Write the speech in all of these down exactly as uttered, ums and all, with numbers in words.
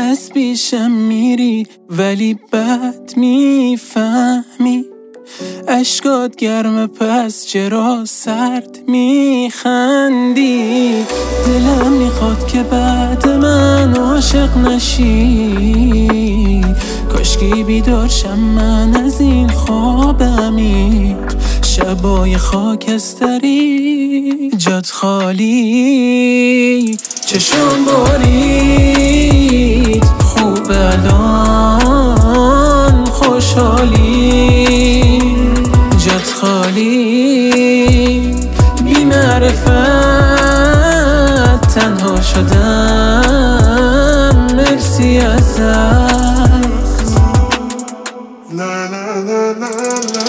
از پیشم میری ولی بد میفهمی، اشکات گرمه پس چرا سرد میخندی. دلم میخواد که بعد من عاشق نشی، کاشکی بیدار شم من از این خواب عمیق. شبای خاکستری جات خالی، چشم بارید خوب الان خوشحالی. جات خالی بی معرفت تنها شدم، مرسی ازت. لا لا لا لا لا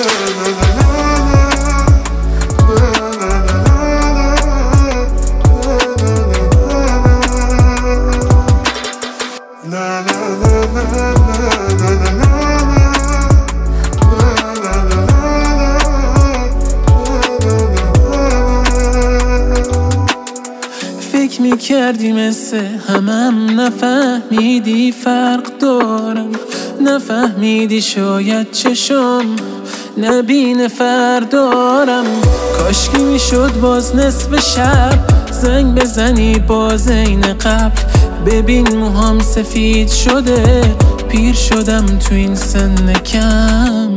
فکر میکردی مثل همم نفهمیدی فرق دارم، نفهمیدی شاید چشم نبین فردارم. کاشکی میشد باز نصف شب زنگ بزنی باز این قبل، ببین موهام سفید شده پیر شدم تو این سن کم.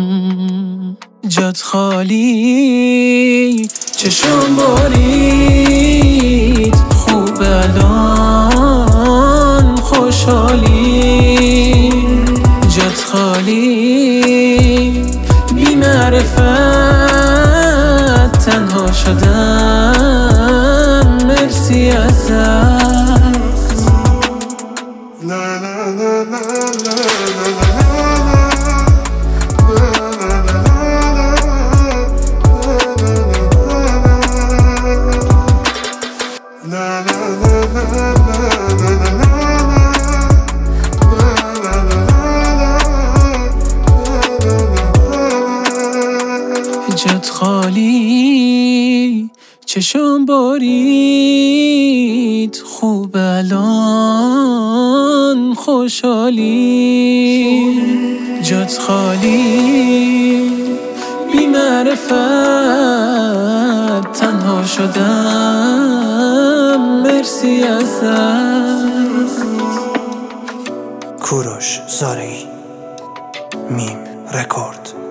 جات خالی چشم بارید خوب الان خوشحالی. جات خالی بی معرفت تنها شدم، مرسی ازت. لا لا لا لا لا جات خالی چشم بارید خوب الان خوشحالی. جات خالی بی معرفت تنها شدم، مرسی ازت. کوروش زارعی، میم رکورد.